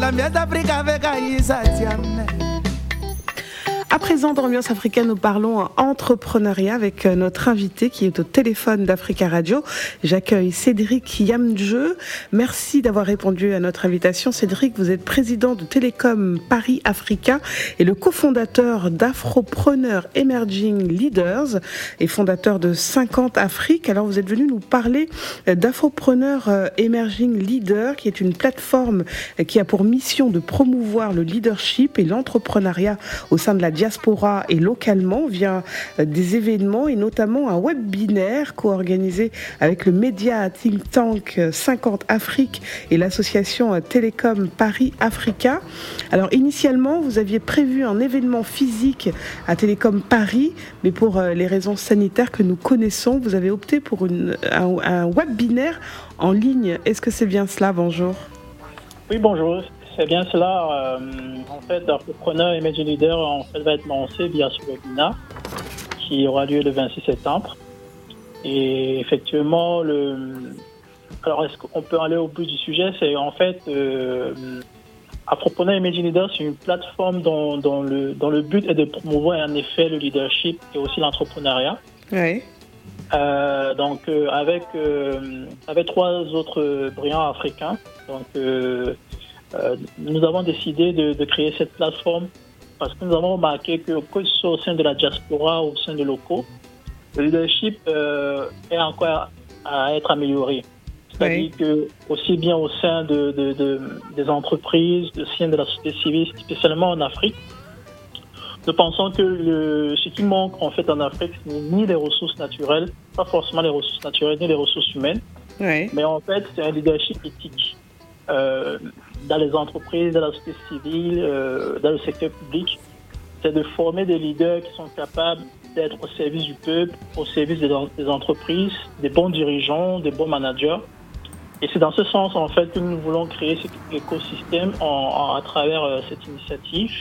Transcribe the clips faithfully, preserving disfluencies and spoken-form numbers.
À présent, dans l'ambiance africaine, nous parlons entrepreneuriat avec notre invité qui est au téléphone d'Africa Radio. J'accueille Cédric Yamdjeu. Merci d'avoir répondu à notre invitation. Cédric, vous êtes président de Télécom Paris Africa et le cofondateur d'Afropreneur Emerging Leaders et fondateur de cinquante Afrique. Alors, vous êtes venu nous parler d'Afropreneur Emerging Leaders, qui est une plateforme qui a pour mission de promouvoir le leadership et l'entrepreneuriat au sein de la diaspora et localement via des événements et notamment un webinaire co-organisé avec le média think tank cinquante Afrique et l'association Télécom Paris Africa. Alors initialement, vous aviez prévu un événement physique à Télécom Paris, mais pour les raisons sanitaires que nous connaissons, vous avez opté pour une, un, un webinaire en ligne. Est-ce que c'est bien cela? Bonjour. Oui, bonjour. C'est bien cela. Euh, en fait, l'entrepreneur Emerging Leader en fait, va être lancé via ce webinaire qui aura lieu le vingt-six septembre. Et effectivement, le... alors est-ce qu'on peut aller au bout du sujet? C'est en fait, euh, Entrepreneur Emerging Leader, c'est une plateforme dont, dont, le, dont le but est de promouvoir en effet le leadership et aussi l'entrepreneuriat. Oui. Euh, donc euh, avec euh, avec trois autres brillants africains. Donc euh, Euh, nous avons décidé de, de créer cette plateforme parce que nous avons remarqué que, que ce soit au sein de la diaspora ou au sein de locaux, le leadership euh, est encore à être amélioré. C'est-à-dire oui. que aussi bien au sein de, de, de, des entreprises, au sein de la société civile, spécialement en Afrique, nous pensons que le, ce qui manque en fait en Afrique, ce n'est ni les ressources naturelles, pas forcément les ressources naturelles, ni les ressources humaines, oui. mais en fait c'est un leadership éthique. Euh, dans les entreprises, dans la société civile, euh, dans le secteur public, c'est de former des leaders qui sont capables d'être au service du peuple, au service des, des entreprises, des bons dirigeants, des bons managers. Et c'est dans ce sens, en fait, que nous voulons créer cet écosystème en, en, à travers euh, cette initiative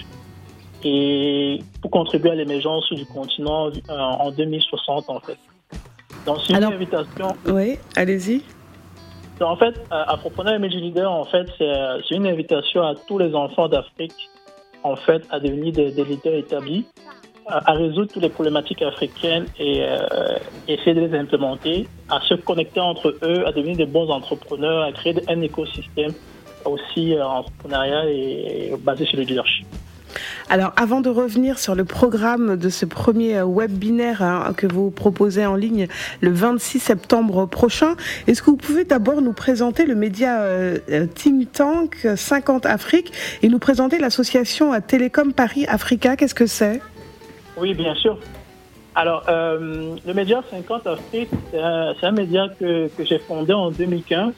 et pour contribuer à l'émergence du continent euh, en deux mille soixante, en fait. Donc, c'est une Alors, invitation. Oui, allez-y. En fait, Entrepreneur Emerging Leader, en fait, c'est, c'est une invitation à tous les enfants d'Afrique, en fait, à devenir des, des leaders établis, à, à résoudre toutes les problématiques africaines et euh, essayer de les implémenter, à se connecter entre eux, à devenir des bons entrepreneurs, à créer un écosystème aussi euh, entrepreneurial et, et basé sur le leadership. Alors, avant de revenir sur le programme de ce premier webinaire hein, que vous proposez en ligne le vingt-six septembre prochain, est-ce que vous pouvez d'abord nous présenter le média euh, think tank cinquante Afrique et nous présenter l'association Télécom Paris Africa? Qu'est-ce que c'est? Oui, bien sûr. Alors, euh, le média cinquante Afrique, c'est un, c'est un média que, que j'ai fondé en deux mille quinze.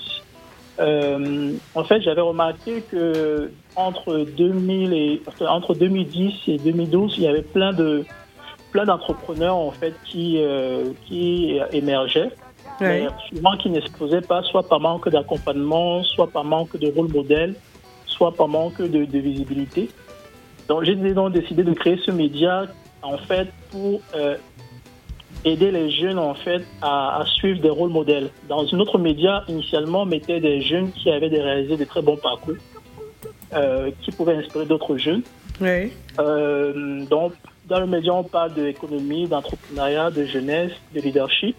Euh, en fait, j'avais remarqué que entre deux mille et entre deux mille dix et deux mille douze, il y avait plein de plein d'entrepreneurs en fait qui euh, qui émergeaient, oui. mais souvent qui n'explosaient pas, soit par manque d'accompagnement, soit par manque de rôle modèle, soit par manque de, de visibilité. Donc, j'ai donc décidé de créer ce média en fait pour euh, aider les jeunes en fait à, à suivre des rôles modèles. Dans un autre média, initialement, on mettait des jeunes qui avaient réalisé de très bons parcours, euh, qui pouvaient inspirer d'autres jeunes. Oui. Euh, donc, dans le média, on parle d'économie, d'entrepreneuriat, de jeunesse, de leadership.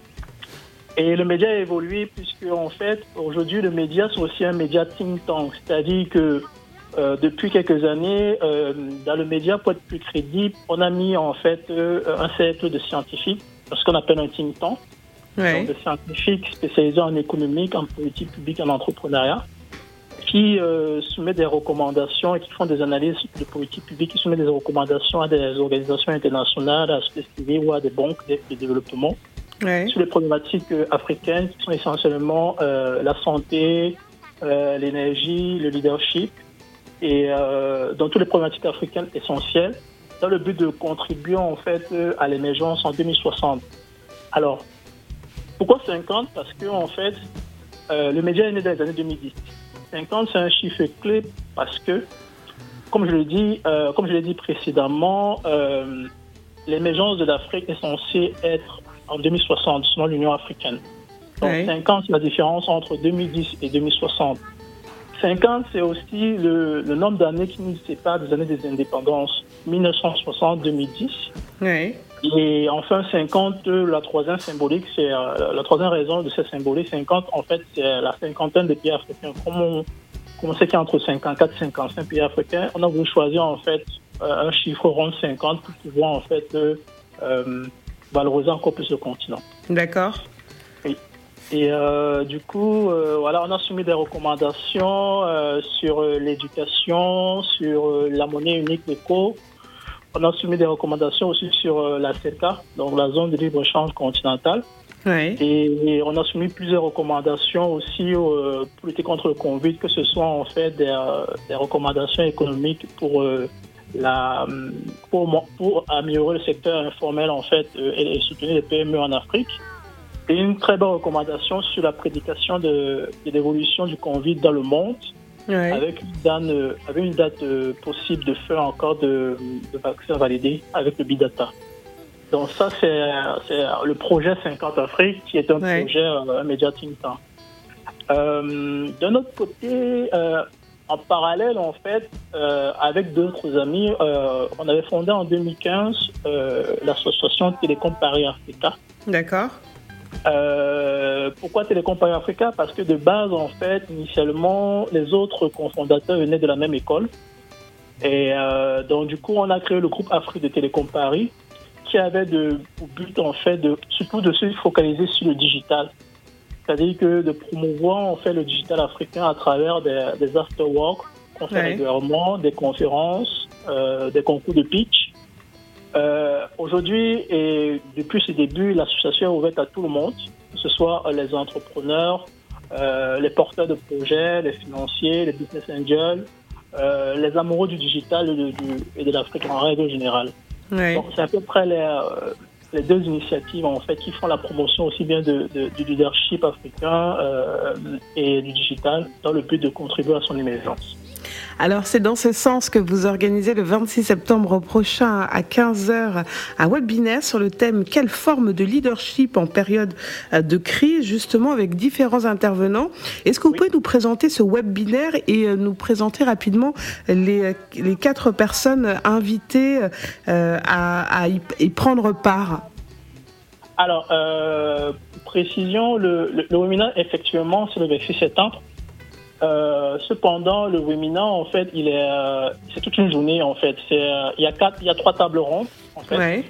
Et le média a évolué puisque, en fait, aujourd'hui, le média, c'est aussi un média think tank. C'est-à-dire que euh, depuis quelques années, euh, dans le média, pour être plus crédible, on a mis en fait euh, un cercle de scientifiques, ce qu'on appelle un think tank, oui. donc de scientifiques spécialisés en économique, en politique publique, en entrepreneuriat, qui euh, soumettent des recommandations et qui font des analyses de politique publique, qui soumettent des recommandations à des organisations internationales, à la société civile ou à des banques de développement oui. sur les problématiques euh, africaines qui sont essentiellement euh, la santé, euh, l'énergie, le leadership et euh, dans toutes les problématiques africaines essentielles, dans le but de contribuer en fait à l'émergence en deux mille soixante. Alors, pourquoi cinquante? Parce que en fait, euh, le média est né dans les années deux mille dix. cinquante, c'est un chiffre clé parce que, comme je l'ai dit, euh, comme je l'ai dit précédemment, euh, l'émergence de l'Afrique est censée être en deux mille soixante, selon l'Union africaine. Donc, oui. cinquante, c'est la différence entre deux mille dix et deux mille soixante. cinquante, c'est aussi le, le nombre d'années qui nous sépare des années des indépendances, mille neuf cent soixante à deux mille dix. Oui. Et enfin, cinquante, la troisième symbolique, c'est euh, la troisième raison de cette symbolique. cinquante, en fait, c'est la cinquantaine des pays africains. Comme on, comme on sait qu'il y a entre cinquante-quatre et cinquante-cinq pays africains, on a voulu choisir en fait euh, un chiffre rond de cinquante pour pouvoir en fait euh, euh, valoriser encore plus le continent. D'accord. Oui. Et euh, du coup, euh, voilà, on a soumis des recommandations euh, sur euh, l'éducation, sur euh, la monnaie unique d'éco. On a soumis des recommandations aussi sur euh, la CECA, donc la zone de libre-échange continentale. Oui. Et, et on a soumis plusieurs recommandations aussi euh, pour lutter contre le Covid, que ce soit en fait des, euh, des recommandations économiques pour, euh, la, pour, pour améliorer le secteur informel en fait euh, et, et soutenir les P M E en Afrique. Et une très bonne recommandation sur la prédication de, de l'évolution du Covid dans le monde. Oui. Avec une date, avec une date possible de fin encore de, de vaccins validés avec le Big Data. Donc ça, c'est, c'est le projet cinquante Afrique, qui est un oui. projet euh, Media Think Tank. Euh, d'un autre côté, euh, en parallèle, en fait, euh, avec d'autres amis, euh, on avait fondé en deux mille quinze euh, l'association Télécom Paris Africa. D'accord. Euh, pourquoi Télécom Paris Africa? Parce que de base, en fait, initialement, les autres cofondateurs venaient de la même école. Et euh, donc, du coup, on a créé le groupe Afrique de Télécom Paris, qui avait de, pour but, en fait, de, surtout de se focaliser sur le digital. C'est-à-dire que de promouvoir, en fait, le digital africain à travers des, des after-work, qu'on fait régulièrement, des conférences, euh, des concours de pitch. Euh, aujourd'hui, et depuis ses débuts, l'association est ouverte à tout le monde, que ce soit les entrepreneurs, euh, les porteurs de projets, les financiers, les business angels, euh, les amoureux du digital et de, du, et de l'Afrique en règle générale. Oui. Donc, c'est à peu près les, euh, les deux initiatives en fait qui font la promotion aussi bien de, de, du leadership africain euh, et du digital dans le but de contribuer à son émergence. Alors, c'est dans ce sens que vous organisez le vingt-six septembre prochain à quinze heures un webinaire sur le thème « Quelle forme de leadership en période de crise ?» justement avec différents intervenants. Est-ce que vous oui. pouvez nous présenter ce webinaire et nous présenter rapidement les, les quatre personnes invitées euh, à, à y, y prendre part? Alors, euh, précision, le, le, le webinaire, effectivement, c'est le vingt-six septembre. Euh, cependant, le webinaire, en fait, il est, euh, c'est toute une journée, en fait. C'est, euh, il y a quatre, il y a trois tables rondes, en fait. Ouais.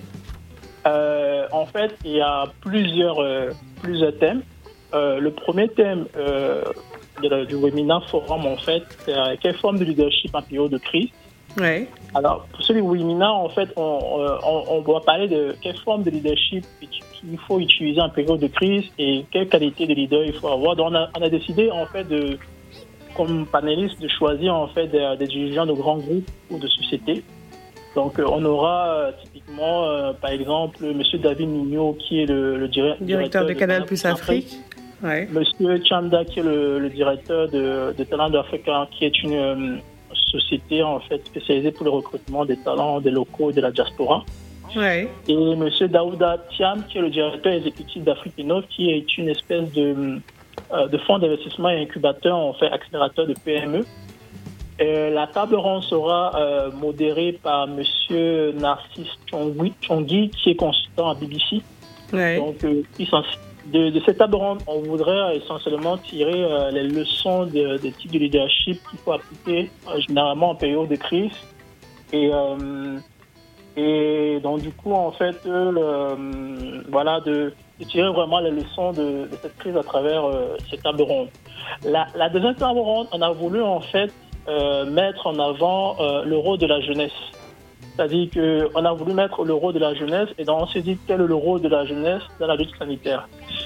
Euh, en fait, il y a plusieurs, euh, plusieurs thèmes. Euh, le premier thème euh, de la, du webinaire forum, en fait, c'est euh, quelle forme de leadership en période de crise. Ouais. Alors, pour ce webinaire, en fait, on, on, on doit parler de quelle forme de leadership il faut utiliser en période de crise et quelle qualité de leader il faut avoir. Donc, on a, on a décidé, en fait, de comme panéliste de choisir en fait des, des dirigeants de grands groupes ou de sociétés. Donc euh, on aura euh, typiquement euh, par exemple monsieur David Nigno qui est le, le dir- directeur, directeur de, de Canal Plus Afrique, ouais. Monsieur Chanda qui est le, le directeur de, de Talent d'Africa, qui est une euh, société en fait spécialisée pour le recrutement des talents des locaux et de la diaspora. Ouais. Et monsieur Daouda Thiam qui est le directeur exécutif d'Afrique Innov, qui est une espèce de de fonds d'investissement et incubateurs, en fait accélérateur de P M E. Et la table ronde sera euh, modérée par monsieur Narcisse Chongui, qui est consultant à B B C. Ouais. Donc, euh, de, de cette table ronde, on voudrait essentiellement tirer euh, les leçons de, de type de leadership qu'il faut appliquer euh, généralement en période de crise. Et, euh, et donc, du coup, en fait, euh, le, voilà, de de tirer vraiment les leçons de, de cette crise à travers euh, cette table ronde. La, la deuxième table ronde, on a voulu en fait euh, mettre en avant euh, le rôle de la jeunesse. C'est-à-dire qu'on a voulu mettre le rôle de la jeunesse et donc on s'est dit quel est le rôle de la jeunesse dans la lutte sanitaire.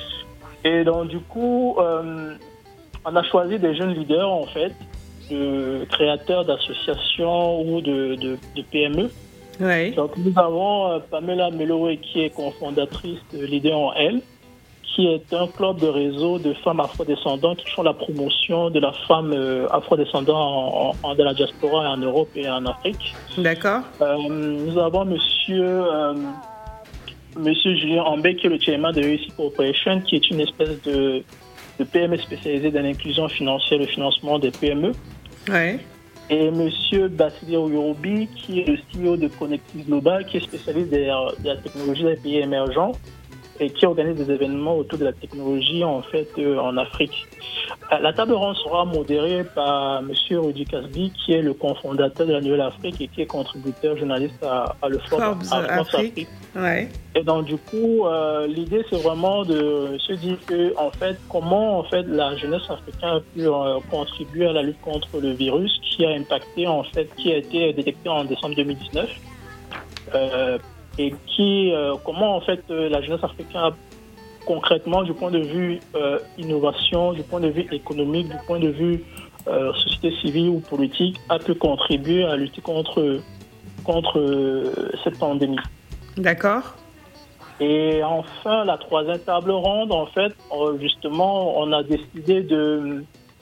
Et donc du coup, euh, on a choisi des jeunes leaders en fait, de créateurs d'associations ou de, de, de P M E. Oui. Donc nous avons euh, Pamela Meloé qui est cofondatrice de Leader en Elle, qui est un club de réseau de femmes afrodescendantes qui font la promotion de la femme euh, afrodescendante en, en, dans la diaspora en Europe et en Afrique. D'accord. Euh, nous avons monsieur, euh, monsieur Julien Ambé qui est le chairman de U C Corporation, qui est une espèce de de P M E spécialisé dans l'inclusion financière et le financement des P M E. Ouais. Et M. Bassili Oyorobi, qui est le C E O de Connectis Global, qui est spécialiste de la technologie des pays émergents et qui organise des événements autour de la technologie en fait euh, en Afrique. La table ronde sera modérée par M. Rudy Casby, qui est le cofondateur de la Nouvelle Afrique et qui est contributeur journaliste à, à le Forbes, Forbes à Forbes Afrique. Afrique. Ouais. Et donc du coup, euh, l'idée c'est vraiment de se dire que en fait, comment en fait la jeunesse africaine a pu euh, contribuer à la lutte contre le virus qui a impacté en fait, qui a été détecté en décembre deux mille dix-neuf. Euh, et qui, euh, comment en fait euh, la jeunesse africaine a concrètement du point de vue euh, innovation, du point de vue économique, du point de vue euh, société civile ou politique, a pu contribuer à lutter contre, contre euh, cette pandémie. D'accord. Et enfin, la troisième table ronde, en fait, justement, on a décidé de,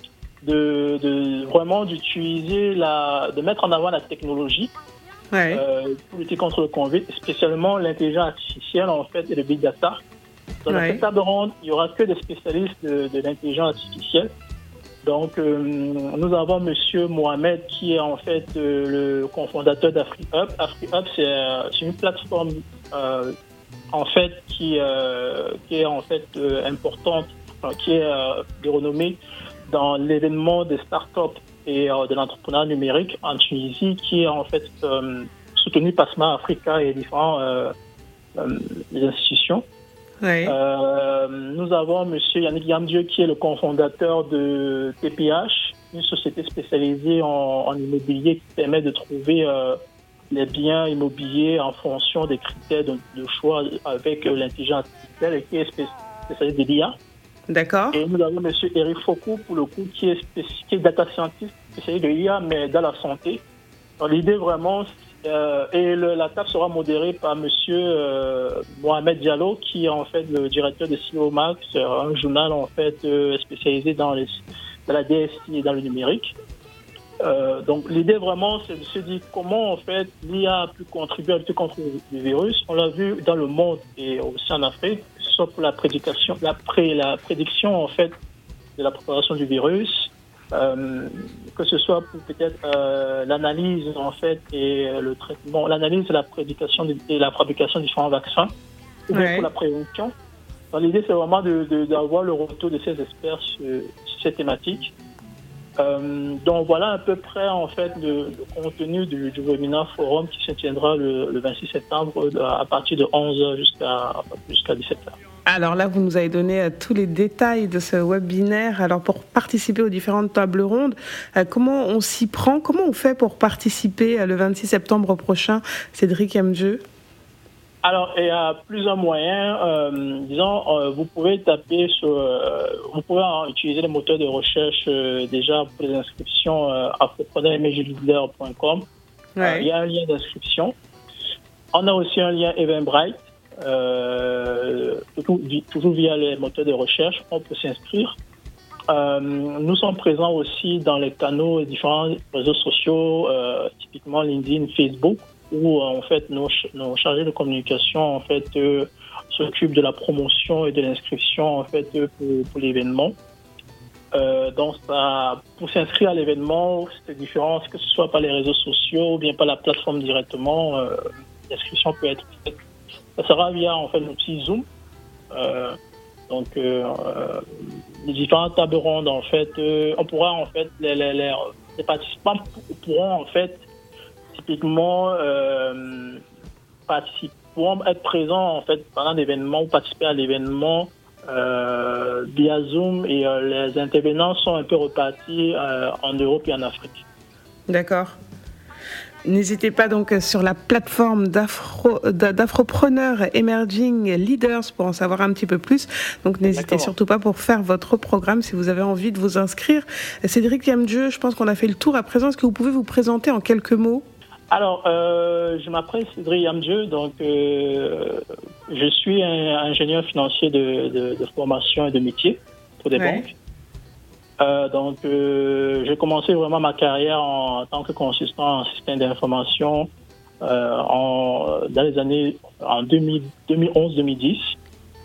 de, de vraiment d'utiliser la, de mettre en avant la technologie. Ouais. Euh, pour lutter contre le Covid, spécialement l'intelligence artificielle en fait et le big data. Dans ouais. cette table ronde, il n'y aura que des spécialistes de, de l'intelligence artificielle. Donc, euh, nous avons Monsieur Mohamed qui est en fait euh, le cofondateur d'AfriHub. AfriHub, c'est, euh, c'est une plateforme euh, en fait qui, euh, qui est en fait euh, importante, enfin, qui est euh, de renommée dans l'événement des startups et euh, de l'entrepreneuriat numérique en Tunisie, qui est en fait euh, soutenu par Smart Africa et différentes euh, euh, institutions. Ouais. Euh, nous avons M. Yannick Yamdieu, qui est le cofondateur de T P H, une société spécialisée en, en immobilier qui permet de trouver euh, les biens immobiliers en fonction des critères de, de choix avec euh, l'intelligence artificielle et qui est spécialisé de l'I A. D'accord. Et nous avons M. Eric Foucault, pour le coup, qui est, spécifique, qui est data scientist, spécialiste de l'I A, mais dans la santé. Donc, l'idée vraiment, euh, et le, la table sera modérée par M. Euh, Mohamed Diallo, qui est en fait le directeur de C E O Max, un journal en fait euh, spécialisé dans, les, dans la D S I et dans le numérique. Euh, donc, l'idée vraiment, c'est de se dire comment en fait l'I A a pu contribuer à lutter contre le virus. On l'a vu dans le monde et aussi en Afrique, que ce soit pour la prédication, la, pré, la prédiction en fait de la propagation du virus, euh, que ce soit pour peut-être euh, l'analyse en fait et le traitement, l'analyse et la prédication et la fabrication de différents vaccins, ou bien ouais. pour la prévention. Donc, l'idée, c'est vraiment de, de, d'avoir le retour de ces experts sur, sur ces thématiques. Euh, donc voilà à peu près en fait le, le contenu du, du webinaire forum qui se tiendra le, le vingt-six septembre à partir de onze heures jusqu'à, jusqu'à dix-sept heures. Alors là, vous nous avez donné tous les détails de ce webinaire. Alors pour participer aux différentes tables rondes, comment on s'y prend? Comment on fait pour participer le vingt-six septembre prochain, Cédric Yamdieu? Alors, il y a plusieurs moyens. Euh, disons, euh, vous pouvez taper sur... Euh, vous pouvez hein, utiliser les moteurs de recherche euh, déjà pour les inscriptions euh, afropreneur emerging leader point com. Ouais. Euh, il y a un lien d'inscription. On a aussi un lien Eventbrite. Euh, toujours, toujours via les moteurs de recherche, on peut s'inscrire. Euh, nous sommes présents aussi dans les canaux et différents réseaux sociaux, euh, typiquement LinkedIn, Facebook, où en fait nos, nos chargés de communication en fait euh, s'occupent de la promotion et de l'inscription en fait euh, pour, pour l'événement. Euh, donc ça, pour s'inscrire à l'événement, c'est différent, que ce soit par les réseaux sociaux ou bien par la plateforme directement. Euh, l'inscription peut être faite. Ça sera via en fait le petit Zoom. Euh, donc euh, les différentes tables rondes en fait, euh, on pourra en fait les, les, les, les participants pourront en fait typiquement euh, participer, pourront être présents en fait pendant l'événement ou participer à l'événement euh, via Zoom et euh, les intervenants sont un peu repartis euh, en Europe et en Afrique. D'accord. N'hésitez pas donc sur la plateforme d'Afro, d'Afropreneurs Emerging Leaders pour en savoir un petit peu plus. Donc n'hésitez D'accord. surtout pas pour faire votre programme si vous avez envie de vous inscrire. Cédric Yamdieu, je pense qu'on a fait le tour à présent. Est-ce que vous pouvez vous présenter en quelques mots ? Alors, euh, je m'appelle Cédric Yamdieu, donc euh, je suis un ingénieur financier de, de, de formation et de métier pour des ouais. banques. Euh, donc, euh, j'ai commencé vraiment ma carrière en, en tant que consultant en système d'information euh, en, dans les années en deux mille onze deux mille dix.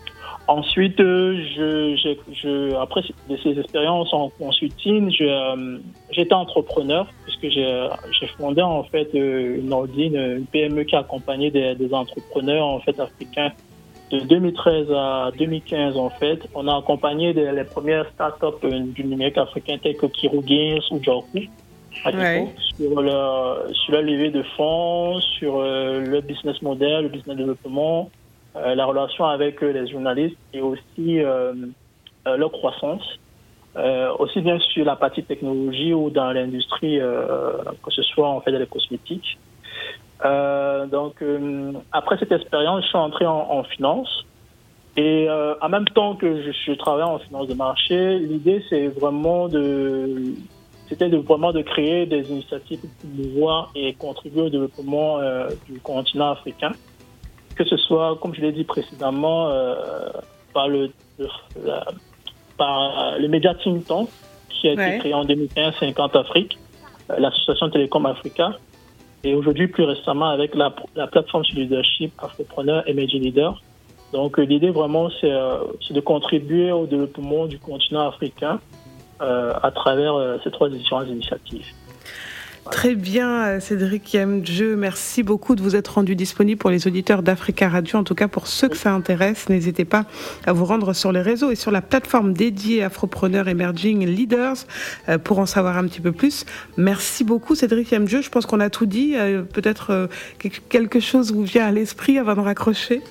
Ensuite, euh, je, j'ai, je, après de ces expériences en consulting, je, euh, j'étais entrepreneur puisque j'ai, j'ai fondé en fait une holding, une P M E qui accompagnait des, des entrepreneurs en fait africains de deux mille treize à deux mille quinze en fait. On a accompagné des, les premières startups du numérique africain telles que Kiro Games ou Jorku. Ouais. Sur, le, sur la levée de fonds, sur euh, le business model, le business développement, euh, la relation avec euh, les journalistes et aussi euh, euh, leur croissance. Euh, aussi bien sur la partie technologie ou dans l'industrie, euh, que ce soit en fait dans les cosmétiques. Euh, donc euh, après cette expérience, je suis entré en, en finance. Et euh, en même temps que je, je travaille en finance de marché, l'idée c'est vraiment de c'était de, vraiment de créer des initiatives pour promouvoir et contribuer au développement euh, du continent africain, que ce soit, comme je l'ai dit précédemment, euh, par le, le, la, par le média Think Tank, qui a ouais. été créé en deux mille quinze, cinquante Afrique, euh, l'association Télécom Africa, et aujourd'hui, plus récemment, avec la, la plateforme sur le leadership Afropreneur Emerging Leader. Donc, euh, l'idée vraiment, c'est, euh, c'est de contribuer au développement du continent africain Euh, à travers euh, ces trois différentes initiatives. Voilà. Très bien, Cédric Yamdje, merci beaucoup de vous être rendu disponible pour les auditeurs d'Africa Radio. En tout cas, pour ceux que ça intéresse, n'hésitez pas à vous rendre sur les réseaux et sur la plateforme dédiée Afropreneur Emerging Leaders euh, pour en savoir un petit peu plus. Merci beaucoup, Cédric Yamdje. Je pense qu'on a tout dit. Euh, peut-être euh, quelque chose vous vient à l'esprit avant de raccrocher.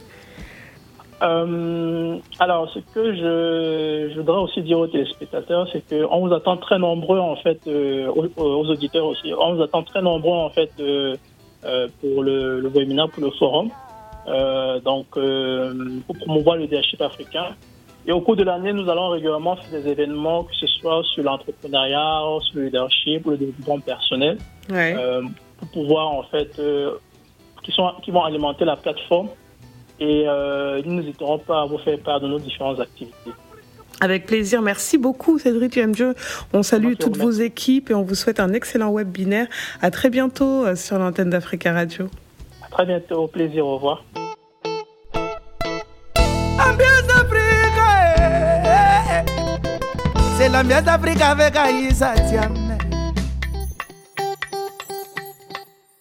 Euh, alors, ce que je, je voudrais aussi dire aux téléspectateurs, c'est qu'on vous attend très nombreux, en fait, euh, aux, aux auditeurs aussi, on vous attend très nombreux, en fait, euh, euh, pour le, le webinaire, pour le forum, euh, donc, euh, pour promouvoir le leadership africain. Et au cours de l'année, nous allons régulièrement faire des événements, que ce soit sur l'entrepreneuriat, sur le leadership, ou le développement personnel, ouais. euh, pour pouvoir, en fait, euh, qui, sont, qui vont alimenter la plateforme. Et euh, nous n'hésiterons pas à vous faire part de nos différentes activités. Avec plaisir. Merci beaucoup, Cédric Yamdje. On salue Merci toutes vos équipes et on vous souhaite un excellent webinaire. À très bientôt sur l'antenne d'Africa Radio. À très bientôt. Au plaisir. Au revoir. Ambiance d'Afrique, c'est l'ambiance d'Afrique avec Aïssa Thiam.